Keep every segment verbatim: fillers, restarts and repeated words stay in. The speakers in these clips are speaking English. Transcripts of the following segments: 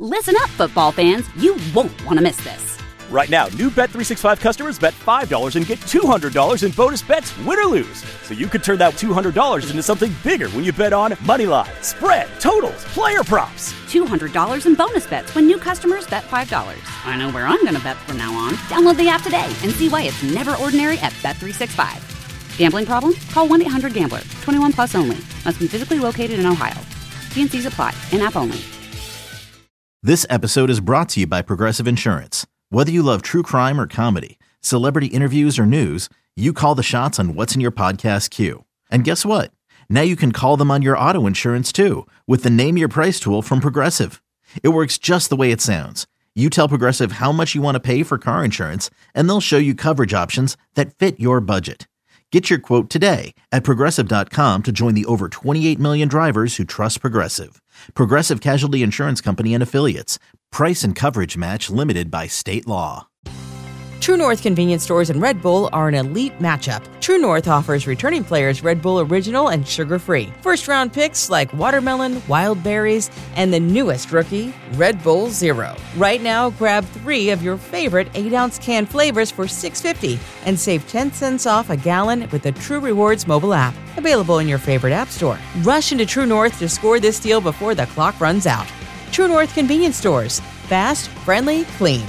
Listen up, football fans. You won't want to miss this. Right now, new Bet three sixty-five customers bet five dollars and get two hundred dollars in bonus bets, win or lose. So you could turn that two hundred dollars into something bigger when you bet on money line, spread, totals, player props. two hundred dollars in bonus bets when new customers bet five dollars. I know where I'm going to bet from now on. Download the app today and see why it's never ordinary at Bet three sixty-five. Gambling problem? Call one eight hundred gambler. twenty-one plus only. Must be physically located in Ohio. T and C's apply. In-app only. This episode is brought to you by Progressive Insurance. Whether you love true crime or comedy, celebrity interviews or news, you call the shots on what's in your podcast queue. And guess what? Now you can call them on your auto insurance too with the Name Your Price tool from Progressive. It works just the way it sounds. You tell Progressive how much you want to pay for car insurance, and they'll show you coverage options that fit your budget. Get your quote today at Progressive dot com to join the over twenty-eight million drivers who trust Progressive. Progressive Casualty Insurance Company and Affiliates. Price and coverage match limited by state law. True North convenience stores and Red Bull are an elite matchup. True North offers returning players Red Bull Original and sugar-free. First-round picks like watermelon, wild berries, and the newest rookie, Red Bull Zero. Right now, grab three of your favorite eight-ounce can flavors for six dollars and fifty cents and save ten cents off a gallon with the True Rewards mobile app. Available in your favorite app store. Rush into True North to score this deal before the clock runs out. True North convenience stores. Fast, friendly, clean.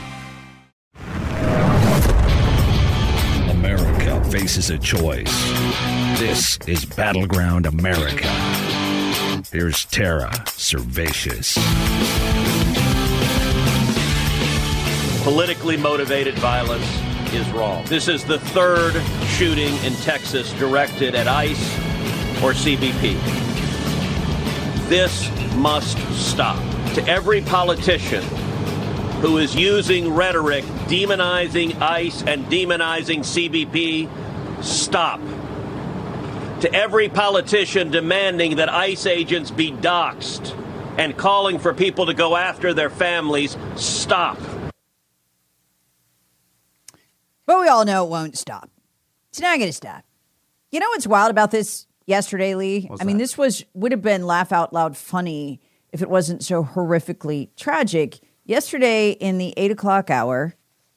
America faces a choice. This is Battleground America. Here's Tara Servatius. Politically motivated violence is wrong. This is the third shooting in Texas directed at ICE or C B P. This must stop. To every politician who is using rhetoric demonizing ICE and demonizing C B P, stop. To every politician demanding that ICE agents be doxxed and calling for people to go after their families, stop. But we all know it won't stop. It's not going to stop. You know what's wild about this yesterday, Lee? What's I mean, that? this was would have been laugh out loud funny if it wasn't so horrifically tragic. Yesterday in the eight o'clock hour,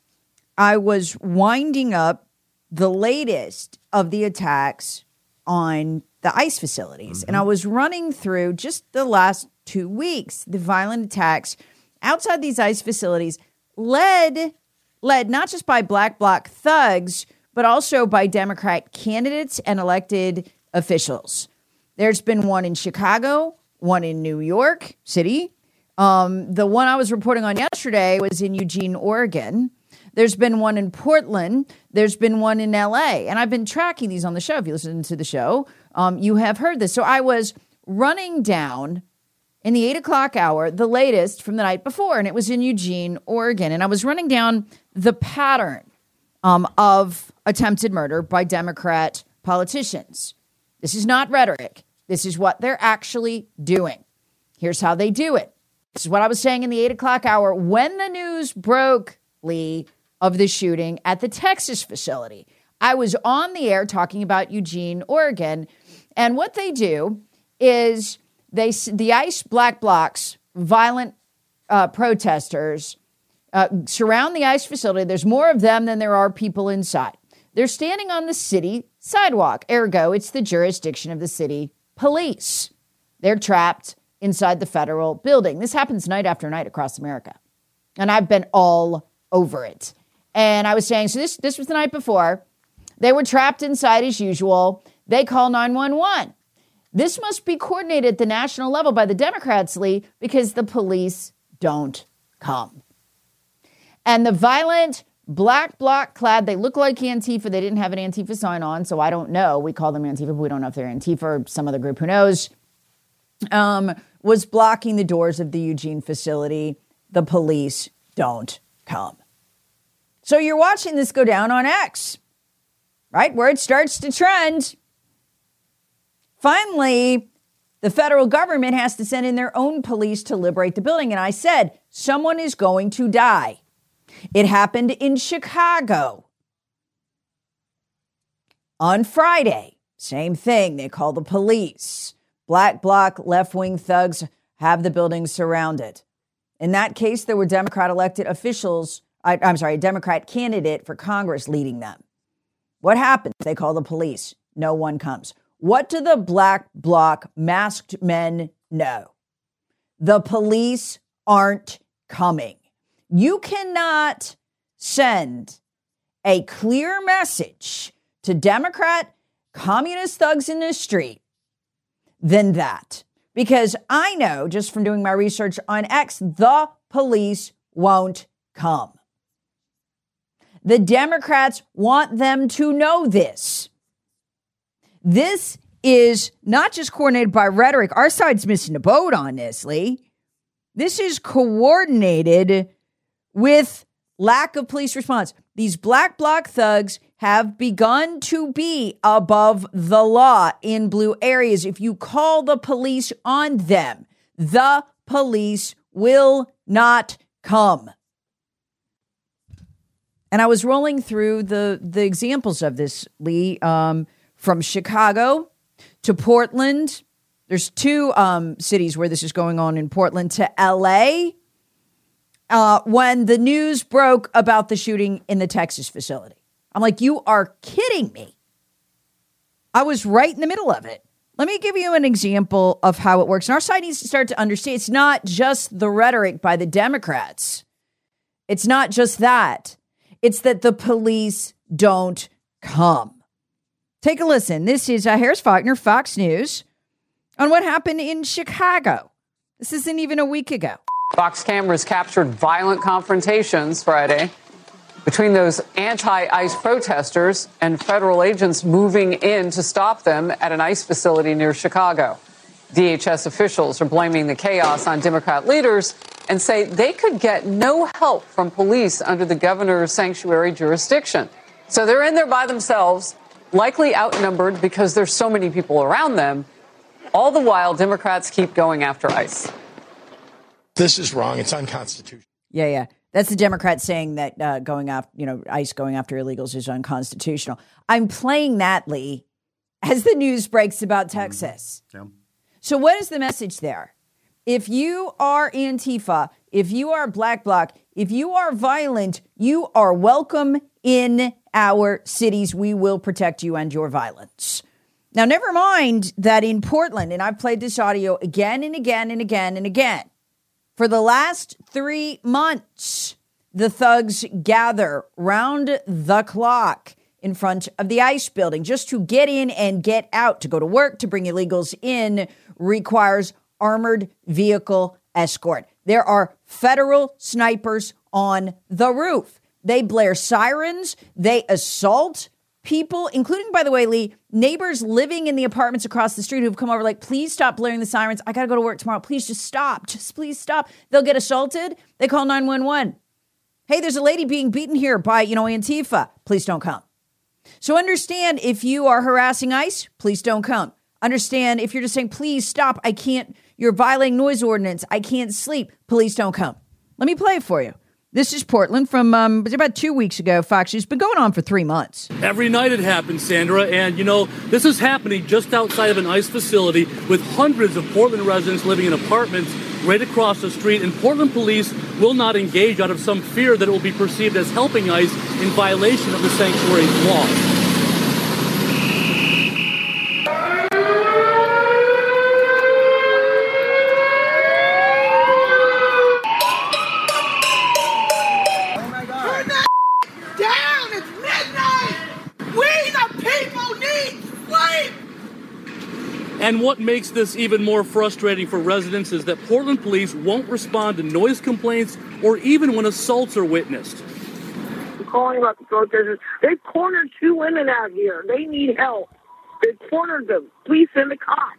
I was winding up the latest of the attacks on the ICE facilities. Mm-hmm. And I was running through just the last two weeks, the violent attacks outside these ICE facilities led, led not just by black bloc thugs, but also by Democrat candidates and elected officials. There's been one in Chicago, one in New York City. Um, the one I was reporting on yesterday was in Eugene, Oregon. There's been one in Portland. There's been one in L A. And I've been tracking these on the show. If you listen to the show, um, you have heard this. So I was running down in the eight o'clock hour, the latest from the night before, and it was in Eugene, Oregon. And I was running down the pattern um, of attempted murder by Democrat politicians. This is not rhetoric. This is what they're actually doing. Here's how they do it. This is what I was saying in the eight o'clock hour when the news broke, Lee, of the shooting at the Texas facility. I was on the air talking about Eugene, Oregon, and what they do is they the ICE black blocs, violent uh, protesters, uh, surround the ICE facility. There's more of them than there are people inside. They're standing on the city sidewalk. Ergo, it's the jurisdiction of the city police. They're trapped inside the federal building. This happens night after night across America. And I've been all over it. And I was saying, so this, this was the night before. They were trapped inside as usual. They call nine one one. This must be coordinated at the national level by the Democrats, Lee, because the police don't come. And the violent black bloc clad, they look like Antifa. They didn't have an Antifa sign on, so I don't know. We call them Antifa, but we don't know if they're Antifa or some other group. Who knows? Um, was blocking the doors of the Eugene facility. The police don't come. So you're watching this go down on X, right? Where it starts to trend. Finally, the federal government has to send in their own police to liberate the building. And I said, someone is going to die. It happened in Chicago. On Friday, same thing. They call the police. Black bloc left-wing thugs have the building surrounded. In that case, there were Democrat elected officials, I, I'm sorry, a Democrat candidate for Congress leading them. What happens? They call the police. No one comes. What do the black bloc masked men know? The police aren't coming. You cannot send a clear message to Democrat communist thugs in the street than that. Because I know, just from doing my research on X, the police won't come. The Democrats want them to know this. This is not just coordinated by rhetoric. Our side's missing a boat on this, Lee. This is coordinated with lack of police response. These black bloc thugs have begun to be above the law in blue areas. If you call the police on them, the police will not come. And I was rolling through the, the examples of this, Lee, um, from Chicago to Portland. There's two um, cities where this is going on in Portland, to L A, uh, when the news broke about the shooting in the Texas facility. I'm like, you are kidding me. I was right in the middle of it. Let me give you an example of how it works. And our side needs to start to understand it's not just the rhetoric by the Democrats. It's not just that. It's that the police don't come. Take a listen. This is uh, Harris Faulkner, Fox News, on what happened in Chicago. This isn't even a week ago. Fox cameras captured violent confrontations Friday between those anti-ICE protesters and federal agents moving in to stop them at an ICE facility near Chicago. D H S officials are blaming the chaos on Democrat leaders and say they could get no help from police under the governor's sanctuary jurisdiction. So they're in there by themselves, likely outnumbered because there's so many people around them. All the while, Democrats keep going after ICE. This is wrong. It's unconstitutional. Yeah, yeah. That's the Democrats saying that uh, going after, you know, ICE going after illegals is unconstitutional. I'm playing that, Lee, as the news breaks about Texas. Mm-hmm. Yeah. So what is the message there? If you are Antifa, if you are Black Bloc, if you are violent, you are welcome in our cities. We will protect you and your violence. Now, never mind that in Portland, and I've played this audio again and again and again and again, for the last three months, the thugs gather round the clock in front of the ICE building. Just to get in and get out, to go to work, to bring illegals in, requires armored vehicle escort. There are federal snipers on the roof. They blare sirens. They assault people, including, by the way, Lee, neighbors living in the apartments across the street who've come over like, please stop blaring the sirens. I got to go to work tomorrow. Please just stop. Just please stop. They'll get assaulted. They call nine one one. Hey, there's a lady being beaten here by, you know, Antifa. Please don't come. So understand, if you are harassing ICE, please don't come. Understand, if you're just saying, please stop, I can't, you're violating noise ordinance, I can't sleep, please don't come. Let me play it for you. This is Portland from um, about two weeks ago. Fox News. It's been going on for three months. Every night it happens, Sandra. And, you know, this is happening just outside of an ICE facility with hundreds of Portland residents living in apartments right across the street. And Portland police will not engage out of some fear that it will be perceived as helping ICE in violation of the sanctuary law. And what makes this even more frustrating for residents is that Portland police won't respond to noise complaints or even when assaults are witnessed. I'm calling about the protesters. They cornered two women out here. They need help. They cornered them. Please send a cop.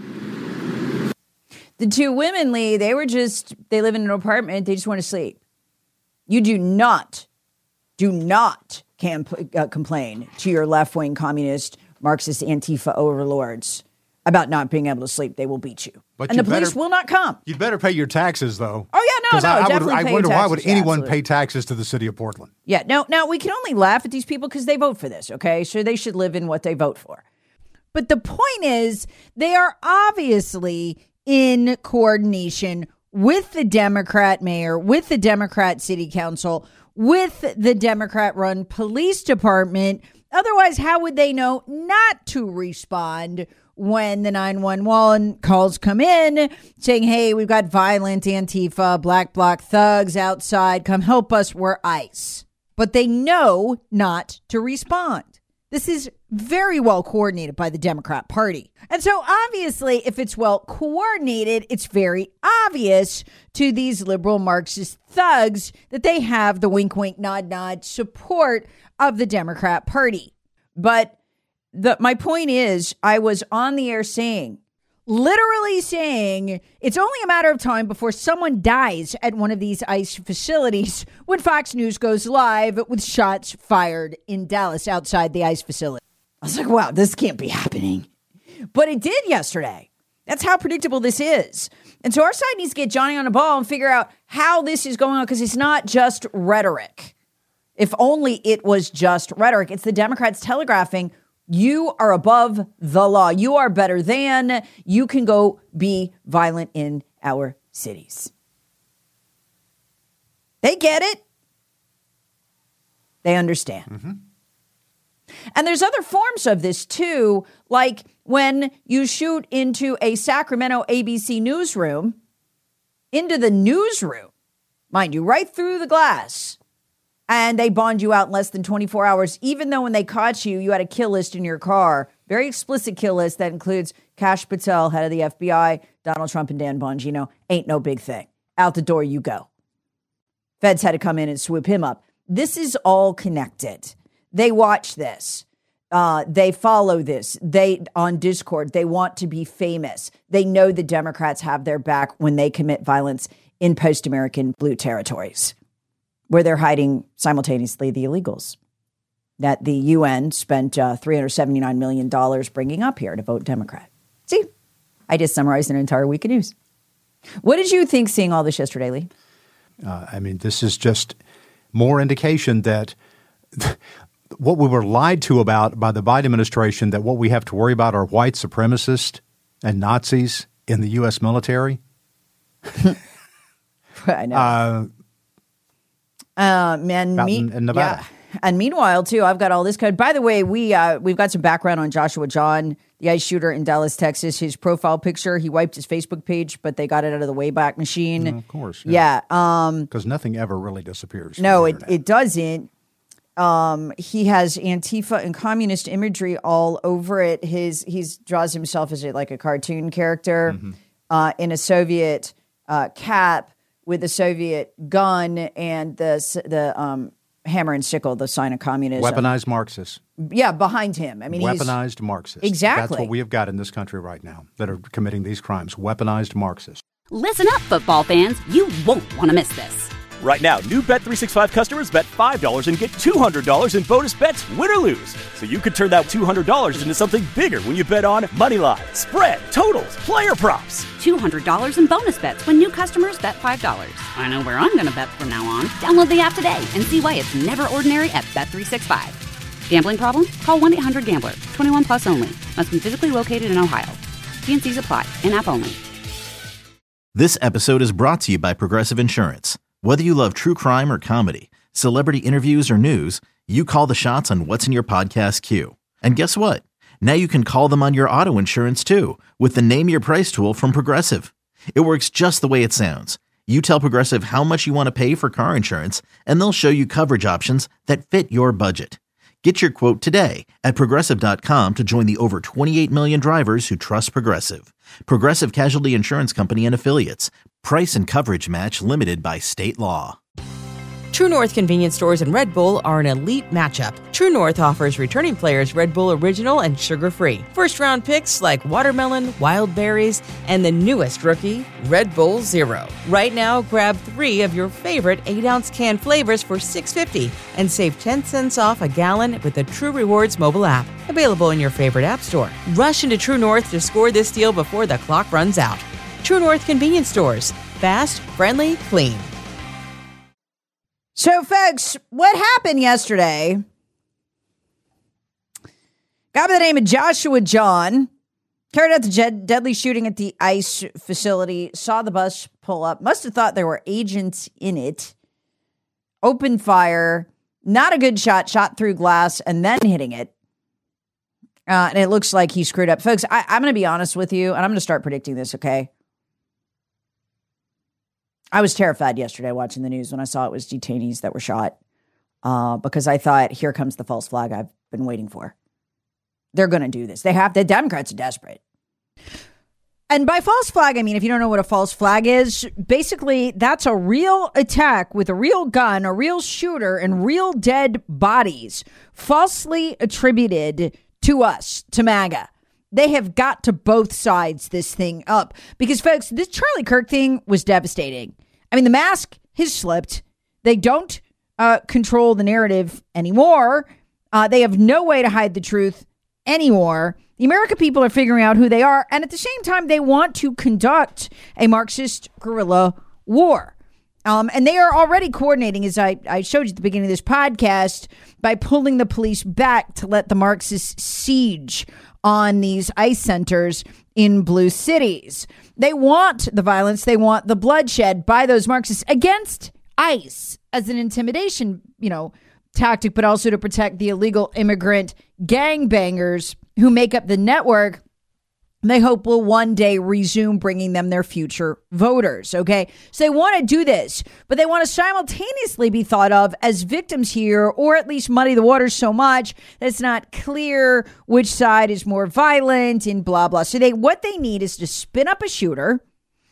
The two women, Lee, they were just, they live in an apartment. They just want to sleep. You do not, do not camp, uh, complain to your left-wing communist, Marxist, Antifa overlords about not being able to sleep. They will beat you. But and you the police better, will not come. You'd better pay your taxes, though. Oh, yeah, no, no, I, I definitely would, pay I wonder, your taxes, why would anyone absolutely. pay taxes to the city of Portland? Yeah, no, now we can only laugh at these people because they vote for this, okay? So they should live in what they vote for. But the point is, they are obviously in coordination with the Democrat mayor, with the Democrat city council, with the Democrat-run police department. Otherwise, how would they know not to respond when the nine one one calls come in saying, hey, we've got violent Antifa, black bloc thugs outside. Come help us. We're ICE. But they know not to respond. This is very well coordinated by the Democrat Party. And so obviously, if it's well coordinated, it's very obvious to these liberal Marxist thugs that they have the wink, wink, nod, nod support of the Democrat Party. But the, my point is, I was on the air saying, literally saying, it's only a matter of time before someone dies at one of these ICE facilities when Fox News goes live with shots fired in Dallas outside the ICE facility. I was like, wow, this can't be happening. But it did yesterday. That's how predictable this is. And so our side needs to get Johnny on the ball and figure out how this is going on, because it's not just rhetoric. If only it was just rhetoric. It's the Democrats telegraphing, you are above the law. You are better than. You can go be violent in our cities. They get it. They understand. Mm-hmm. And there's other forms of this too, like when you shoot into a Sacramento A B C newsroom, into the newsroom, mind you, right through the glass, and they bond you out in less than twenty-four hours, even though when they caught you, you had a kill list in your car, very explicit kill list that includes Kash Patel, head of the F B I, Donald Trump, and Dan Bongino. Ain't no big thing. Out the door you go. Feds had to come in and swoop him up. This is all connected. They watch this. Uh, they follow this. They on Discord. They want to be famous. They know the Democrats have their back when they commit violence in post-American blue territories, where they're hiding simultaneously the illegals that the U N spent uh, three hundred seventy-nine million dollars bringing up here to vote Democrat. See, I just summarized an entire week of news. What did you think seeing all this yesterday, Lee? Uh, I mean, this is just more indication that what we were lied to about by the Biden administration, that what we have to worry about are white supremacists and Nazis in the U S military. I know. Uh, Uh, man, Out me, in- in Nevada. Yeah. And meanwhile, too, I've got all this code. By the way, we uh, we've got some background on Joshua John, the ICE shooter in Dallas, Texas. His profile picture, he wiped his Facebook page, but they got it out of the Wayback Machine. Mm, of course, yeah. Um, because nothing ever really disappears. from no, the it internet. it doesn't. Um, he has Antifa and communist imagery all over it. His he's draws himself as a, like a cartoon character Mm-hmm. uh, in a Soviet uh, cap with a Soviet gun and the the um, hammer and sickle, the sign of communism. Weaponized Marxists. Yeah, behind him. I mean, he's, Weaponized Marxists. Exactly. That's what we have got in this country right now that are committing these crimes. Weaponized Marxists. Listen up, football fans. You won't want to miss this. Right now, new Bet three sixty-five customers bet five dollars and get two hundred dollars in bonus bets, win or lose. So you could turn that two hundred dollars into something bigger when you bet on money line, spread, totals, player props. two hundred dollars in bonus bets when new customers bet five dollars. I know where I'm going to bet from now on. Download the app today and see why it's never ordinary at Bet three sixty-five. Gambling problem? Call one eight hundred gambler. twenty-one plus only. Must be physically located in Ohio. T and C's apply. In-app only. This episode is brought to you by Progressive Insurance. Whether you love true crime or comedy, celebrity interviews or news, you call the shots on what's in your podcast queue. And guess what? Now you can call them on your auto insurance too with the Name Your Price tool from Progressive. It works just the way it sounds. You tell Progressive how much you want to pay for car insurance, and they'll show you coverage options that fit your budget. Get your quote today at Progressive dot com to join the over twenty-eight million drivers who trust Progressive. Progressive Casualty Insurance Company and Affiliates. Price and coverage match limited by state law. True North convenience stores and Red Bull are an elite matchup. True North offers returning players Red Bull Original and sugar-free. First-round picks like watermelon, wild berries, and the newest rookie, Red Bull Zero. Right now, grab three of your favorite eight-ounce can flavors for six dollars and fifty cents and save ten cents off a gallon with the True Rewards mobile app. Available in your favorite app store. Rush into True North to score this deal before the clock runs out. True North convenience stores. Fast, friendly, clean. So, folks, what happened yesterday? Guy by the name of Joshua John, Carried out the jed- deadly shooting at the ICE facility, saw the bus pull up, must have thought there were agents in it, opened fire, not a good shot, shot through glass, and then hitting it. Uh, and it looks like he screwed up. Folks, I, I'm going to be honest with you, and I'm going to start predicting this, okay? I was terrified yesterday watching the news when I saw it was detainees that were shot uh, because I thought, here comes the false flag I've been waiting for. They're going to do this. They have, the Democrats are desperate. And by false flag, I mean, if you don't know what a false flag is, basically that's a real attack with a real gun, a real shooter, and real dead bodies falsely attributed to us, to MAGA. They have got to both sides this thing up because, folks, this Charlie Kirk thing was devastating. I mean, the mask has slipped. They don't uh, control the narrative anymore. Uh, they have no way to hide the truth anymore. The American people are figuring out who they are, and at the same time, they want to conduct a Marxist guerrilla war. Um, and they are already coordinating, as I, I showed you at the beginning of this podcast, by pulling the police back to let the Marxists siege on these ICE centers in blue cities. They want the violence, they want the bloodshed by those Marxists against ICE as an intimidation, you know, tactic, but also to protect the illegal immigrant gangbangers who make up the network they hope will one day resume bringing them their future voters. Okay, so they want to do this, but they want to simultaneously be thought of as victims here, or at least muddy the waters so much that it's not clear which side is more violent and blah, blah. So they what they need is to spin up a shooter,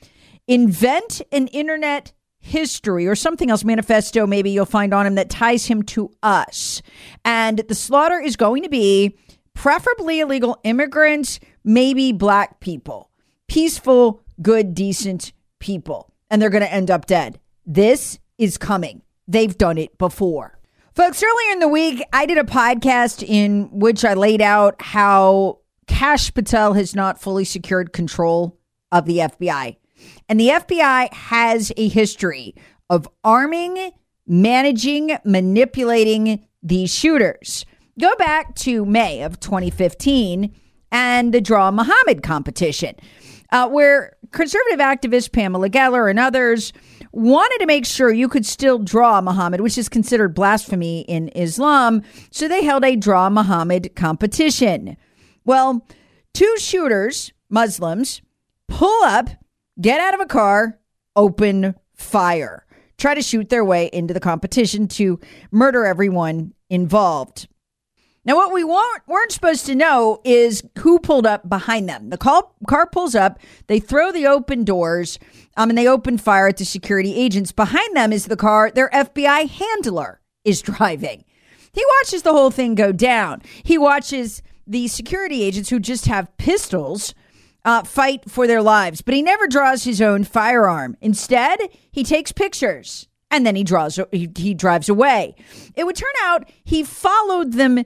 invent an internet history or something else, manifesto maybe you'll find on him that ties him to us. And the slaughter is going to be preferably illegal immigrants, maybe black people, peaceful, good, decent people. And they're going to end up dead. This is coming. They've done it before. Folks, earlier in the week, I did a podcast in which I laid out how Kash Patel has not fully secured control of the F B I. And the F B I has a history of arming, managing, manipulating these shooters. Go back to May of twenty fifteen and the Draw Muhammad competition, uh, where conservative activist Pamela Geller and others wanted to make sure you could still draw Muhammad, which is considered blasphemy in Islam. So they held a Draw Muhammad competition. Well, two shooters, Muslims, pull up, get out of a car, open fire, try to shoot their way into the competition to murder everyone involved. Now, what we weren't, weren't supposed to know is who pulled up behind them. The call, car pulls up, they throw the open doors, um, and they open fire at the security agents. Behind them is the car their F B I handler is driving. He watches the whole thing go down. He watches the security agents who just have pistols uh, fight for their lives, but he never draws his own firearm. Instead, he takes pictures and then he draws. He, he drives away. It would turn out he followed them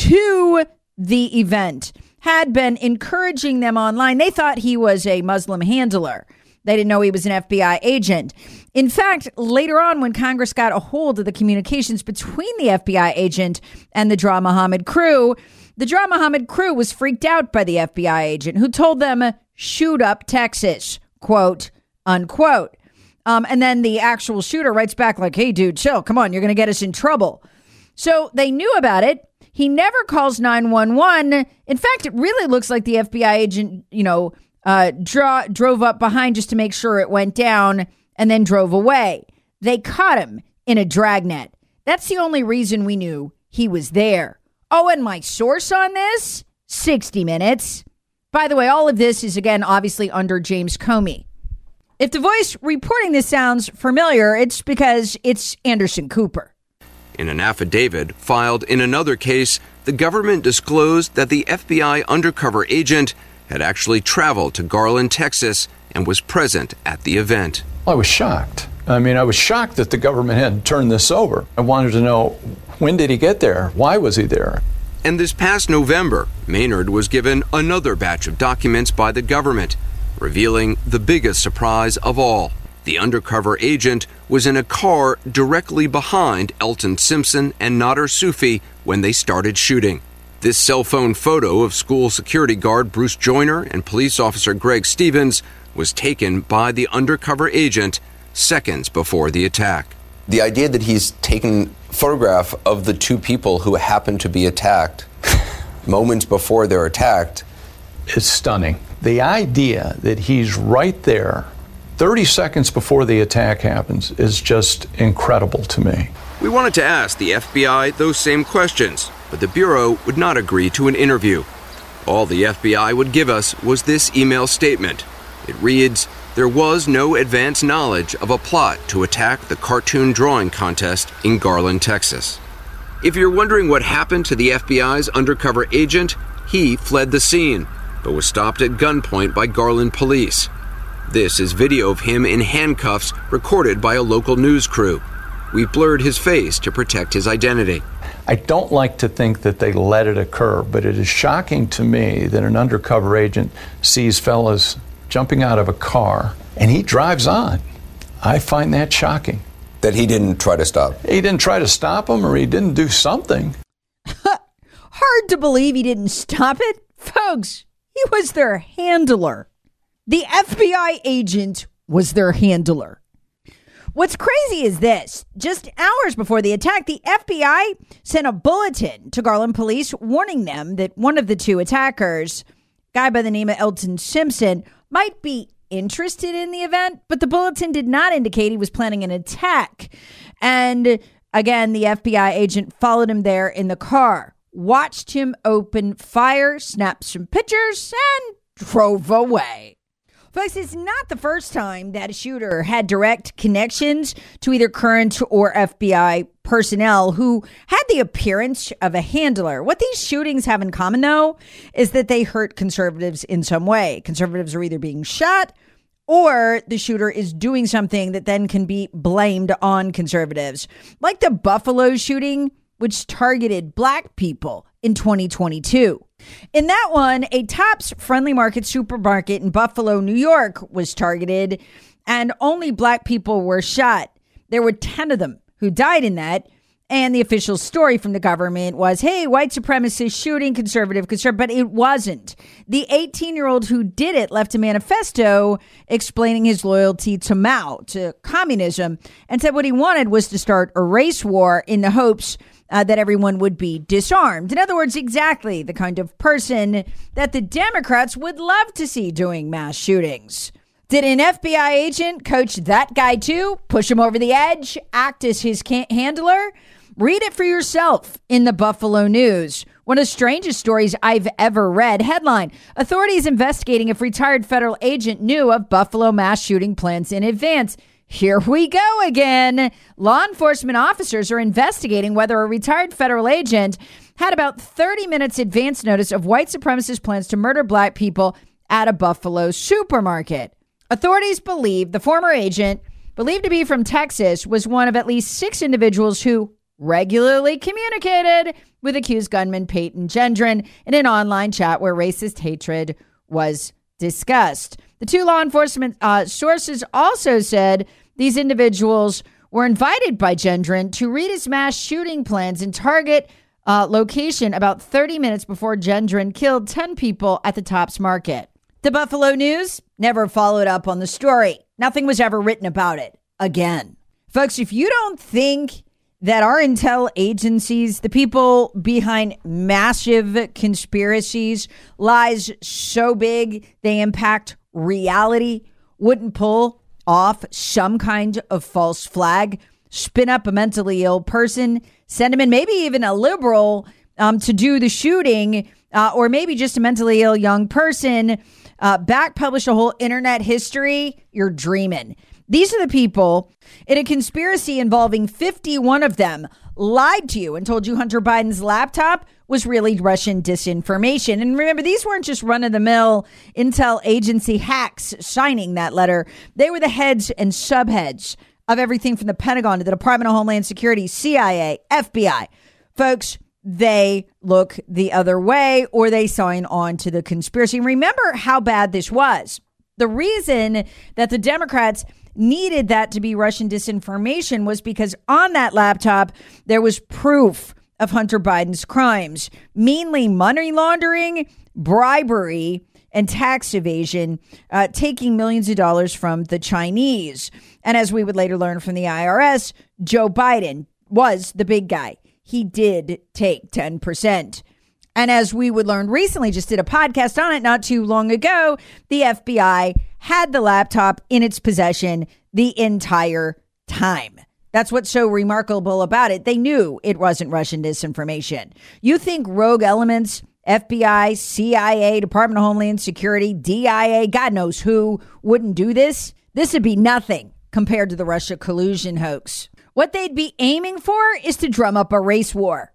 to the event, had been encouraging them online. They thought he was a Muslim handler. They didn't know he was an F B I agent. In fact, later on, when Congress got a hold of the communications between the F B I agent and the Draw Muhammad crew, the Draw Muhammad crew was freaked out by the F B I agent, who told them, shoot up Texas, quote, unquote. Um, and then the actual shooter writes back like, hey, dude, chill. Come on, you're going to get us in trouble. So they knew about it. He never calls nine one one. In fact, it really looks like the F B I agent, you know, uh, draw, drove up behind just to make sure it went down and then drove away. They caught him in a dragnet. That's the only reason we knew he was there. Oh, and my source on this? sixty minutes. By the way, all of this is, again, obviously under James Comey. If the voice reporting this sounds familiar, it's because it's Anderson Cooper. In an affidavit filed in another case, the government disclosed that the F B I undercover agent had actually traveled to Garland, Texas, and was present at the event. I was shocked. I mean, I was shocked that the government had turned this over. I wanted to know, when did he get there? Why was he there? And this past November, Maynard was given another batch of documents by the government, revealing the biggest surprise of all. The undercover agent was in a car directly behind Elton Simpson and Nader Sufi when they started shooting. This cell phone photo of school security guard Bruce Joyner and police officer Greg Stevens was taken by the undercover agent seconds before the attack. The idea that he's taken a photograph of the two people who happened to be attacked moments before they're attacked is stunning. The idea that he's right there thirty seconds before the attack happens is just incredible to me. We wanted to ask the F B I those same questions, but the Bureau would not agree to an interview. All the F B I would give us was this email statement. It reads, "There was no advance knowledge of a plot to attack the cartoon drawing contest in Garland, Texas." If you're wondering what happened to the F B I's undercover agent, he fled the scene, but was stopped at gunpoint by Garland police. This is video of him in handcuffs recorded by a local news crew. We've blurred his face to protect his identity. I don't like to think that they let it occur, but it is shocking to me that an undercover agent sees fellas jumping out of a car and he drives on. I find that shocking. That he didn't try to stop. He didn't try to stop him, or he didn't do something. Hard to believe he didn't stop it. Folks, he was their handler. The F B I agent was their handler. What's crazy is this. Just hours before the attack, the F B I sent a bulletin to Garland police warning them that one of the two attackers, a guy by the name of Elton Simpson, might be interested in the event, but the bulletin did not indicate he was planning an attack. And again, the F B I agent followed him there in the car, watched him open fire, snapped some pictures, and drove away. Folks, it's not the first time that a shooter had direct connections to either current or F B I personnel who had the appearance of a handler. What these shootings have in common, though, is that they hurt conservatives in some way. Conservatives are either being shot or the shooter is doing something that then can be blamed on conservatives. Like the Buffalo shooting, which targeted black people in twenty twenty-two. In that one, a Tops Friendly Market supermarket in Buffalo, New York was targeted, and only black people were shot. There were ten of them who died in that, and the official story from the government was, hey, white supremacist shooting, conservative, conservative, but it wasn't. The eighteen-year-old who did it left a manifesto explaining his loyalty to Mao, to communism, and said what he wanted was to start a race war in the hopes Uh, that everyone would be disarmed. In other words, exactly the kind of person that the Democrats would love to see doing mass shootings. Did an F B I agent coach that guy too? Push him over the edge? Act as his can- handler? Read it for yourself in the Buffalo News. One of the strangest stories I've ever read. Headline: Authorities investigating if retired federal agent knew of Buffalo mass shooting plans in advance. Here we go again. Law enforcement officers are investigating whether a retired federal agent had about thirty minutes advance notice of white supremacist plans to murder black people at a Buffalo supermarket. Authorities believe the former agent, believed to be from Texas, was one of at least six individuals who regularly communicated with accused gunman Peyton Gendron in an online chat where racist hatred was discussed. The two law enforcement uh, sources also said these individuals were invited by Gendron to read his mass shooting plans and target uh, location about thirty minutes before Gendron killed ten people at the Tops Market. The Buffalo News never followed up on the story. Nothing was ever written about it again. Folks, if you don't think that our intel agencies, the people behind massive conspiracies, lies so big they impact reality, wouldn't pull off some kind of false flag, spin up a mentally ill person, send him in, maybe even a liberal um, to do the shooting, uh, or maybe just a mentally ill young person, uh, back publish a whole internet history, you're dreaming. These are the people in a conspiracy involving fifty-one of them lied to you and told you Hunter Biden's laptop was really Russian disinformation. And remember, these weren't just run-of-the-mill intel agency hacks signing that letter. They were the heads and subheads of everything from the Pentagon to the Department of Homeland Security, C I A, F B I. Folks, they look the other way or they sign on to the conspiracy. Remember how bad this was. The reason that the Democrats needed that to be Russian disinformation was because on that laptop, there was proof of Hunter Biden's crimes, mainly money laundering, bribery, and tax evasion, uh, taking millions of dollars from the Chinese. And as we would later learn from the I R S, Joe Biden was the big guy. He did take ten percent. And as we would learn recently, just did a podcast on it not too long ago, the F B I had the laptop in its possession the entire time. That's what's so remarkable about it. They knew it wasn't Russian disinformation. You think rogue elements, F B I, C I A, Department of Homeland Security, D I A, God knows who, wouldn't do this? This would be nothing compared to the Russia collusion hoax. What they'd be aiming for is to drum up a race war,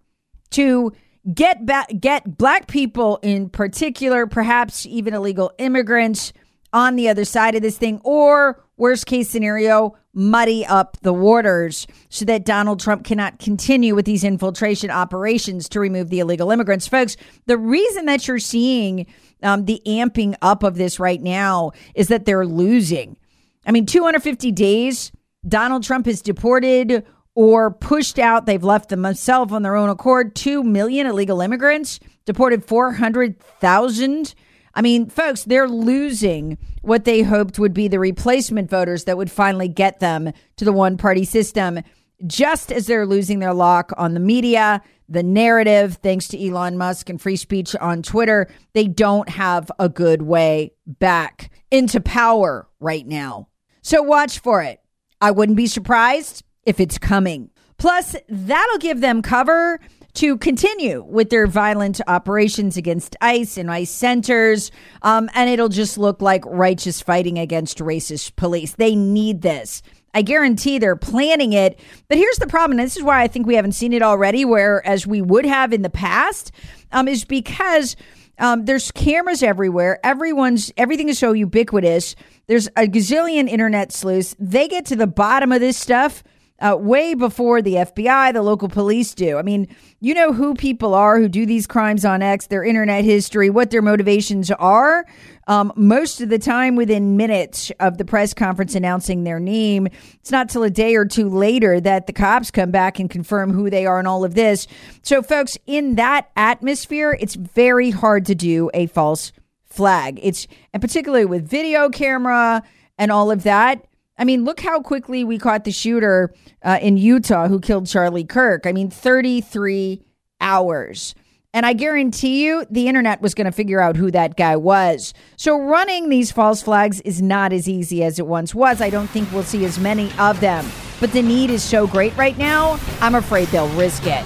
to get ba- get black people in particular, perhaps even illegal immigrants, on the other side of this thing, or worst case scenario, muddy up the waters so that Donald Trump cannot continue with these infiltration operations to remove the illegal immigrants. Folks, the reason that you're seeing um, the amping up of this right now is that they're losing. I mean, two hundred fifty days, Donald Trump has deported or pushed out, they've left themselves on their own accord, two million illegal immigrants, deported four hundred thousand. I mean, folks, they're losing what they hoped would be the replacement voters that would finally get them to the one-party system, just as they're losing their lock on the media, the narrative, thanks to Elon Musk and free speech on Twitter. They don't have a good way back into power right now. So watch for it. I wouldn't be surprised if it's coming. Plus, that'll give them cover to continue with their violent operations against ICE and ICE centers. Um, and it'll just look like righteous fighting against racist police. They need this. I guarantee they're planning it. But here's the problem. And this is why I think we haven't seen it already, whereas we would have in the past, um, is because um, there's cameras everywhere. Everyone's everything is so ubiquitous. There's a gazillion internet sleuths. They get to the bottom of this stuff Uh, way before the F B I, the local police do. I mean, you know who people are who do these crimes on X, their internet history, what their motivations are. Um, most of the time within minutes of the press conference announcing their name. It's not till a day or two later that the cops come back and confirm who they are and all of this. So, folks, in that atmosphere, it's very hard to do a false flag. It's, and particularly with video camera and all of that. I mean, look how quickly we caught the shooter uh, in Utah who killed Charlie Kirk. I mean, thirty-three hours. And I guarantee you the internet was going to figure out who that guy was. So running these false flags is not as easy as it once was. I don't think we'll see as many of them. But the need is so great right now, I'm afraid they'll risk it.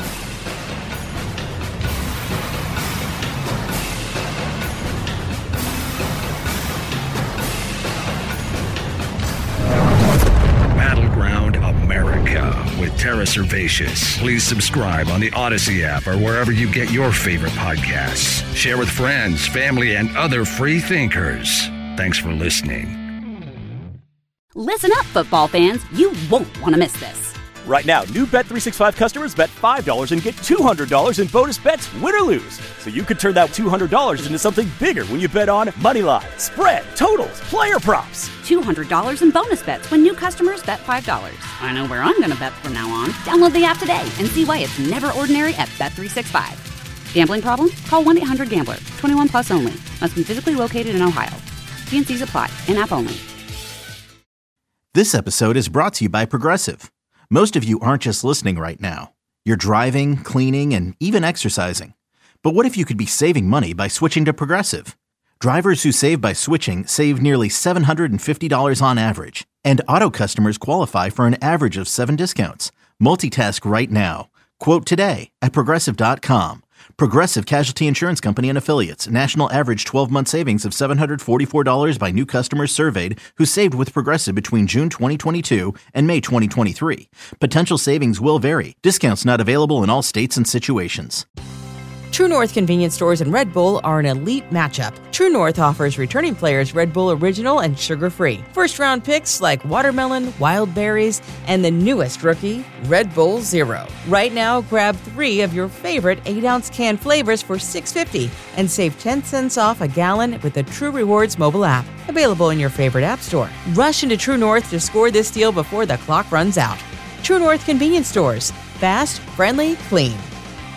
With Tara Servatius. Please subscribe on the Odyssey app or wherever you get your favorite podcasts. Share with friends, family, and other free thinkers. Thanks for listening. Listen up, football fans. You won't want to miss this. Right now, new Bet three sixty-five customers bet five dollars and get two hundred dollars in bonus bets, win or lose. So you could turn that two hundred dollars into something bigger when you bet on moneyline, spread, totals, player props. two hundred dollars in bonus bets when new customers bet five dollars. I know where I'm going to bet from now on. Download the app today and see why it's never ordinary at Bet three sixty-five. Gambling problem? Call one eight hundred gambler. twenty-one plus only. Must be physically located in Ohio. T and C's apply. In-app only. This episode is brought to you by Progressive. Most of you aren't just listening right now. You're driving, cleaning, and even exercising. But what if you could be saving money by switching to Progressive? Drivers who save by switching save nearly seven hundred fifty dollars on average. And auto customers qualify for an average of seven discounts. Multitask right now. Quote today at Progressive dot com. Progressive Casualty Insurance Company and Affiliates. National average twelve-month savings of seven hundred forty-four dollars by new customers surveyed who saved with Progressive between June twenty twenty-two and May twenty twenty-three. Potential savings will vary. Discounts not available in all states and situations. True North convenience stores and Red Bull are an elite matchup. True North offers returning players Red Bull Original and sugar-free. First-round picks like watermelon, wild berries, and the newest rookie, Red Bull Zero. Right now, grab three of your favorite eight-ounce can flavors for six dollars and fifty cents and save ten cents off a gallon with the True Rewards mobile app. Available in your favorite app store. Rush into True North to score this deal before the clock runs out. True North convenience stores. Fast, friendly, clean.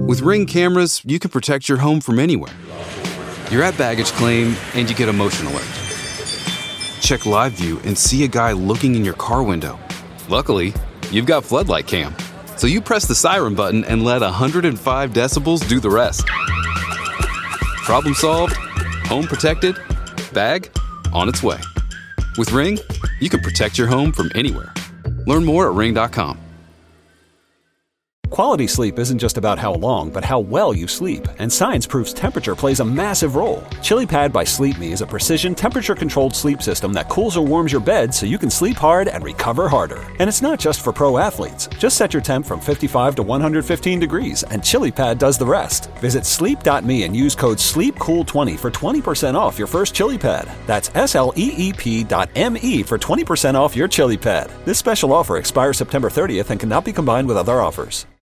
With Ring cameras, you can protect your home from anywhere. You're at baggage claim and you get a motion alert. Check live view and see a guy looking in your car window. Luckily, you've got floodlight cam. So you press the siren button and let one hundred five decibels do the rest. Problem solved, home protected, bag on its way. With Ring, you can protect your home from anywhere. Learn more at ring dot com. Quality sleep isn't just about how long, but how well you sleep. And science proves temperature plays a massive role. ChiliPad by Sleep Me is a precision temperature-controlled sleep system that cools or warms your bed so you can sleep hard and recover harder. And it's not just for pro athletes. Just set your temp from fifty-five to one hundred fifteen degrees, and ChiliPad does the rest. Visit sleep dot me and use code sleep cool twenty for twenty percent off your first ChiliPad. That's S L E E P dot M E for twenty percent off your ChiliPad. This special offer expires September thirtieth and cannot be combined with other offers.